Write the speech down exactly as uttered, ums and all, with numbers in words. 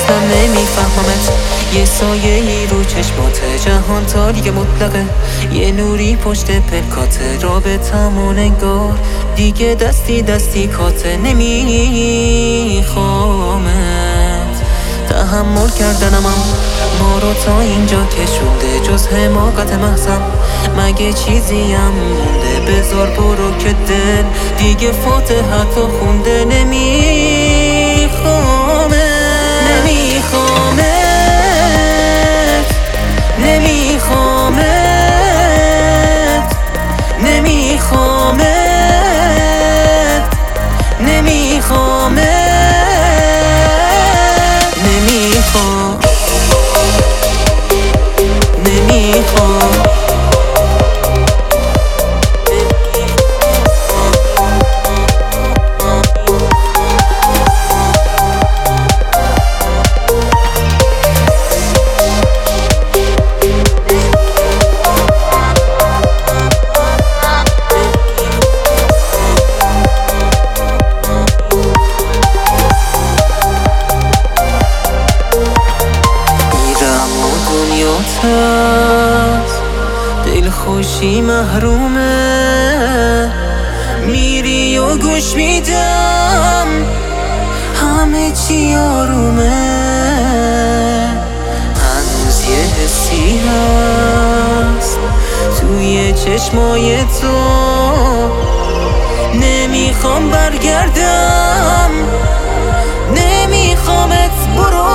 اصلا نمیفهممت. یه سایه ای رو چشمات، جهان تاریک مطلقه، یه نوری پشت پلکات، رابطمون انگار دیگه دستی دستی کاته. نمیخوامت، تحمل کردنمم ما رو تا اینجا کشونده، جز حماقت محضم مگه چیزیم مونده؟ بذار برو که دل دیگه فاتحتو خونده. نمیخوامت نمیخوامت نمیخوامت نمیخوامت نمیخوامت نمیخوام نمیخوام دل خوشی محرومه، میری و گوش میدم همه چی آرومه. هنوز یه حسی هست توی چشمای تو، نمیخوام برگردم، نمیخوامت برو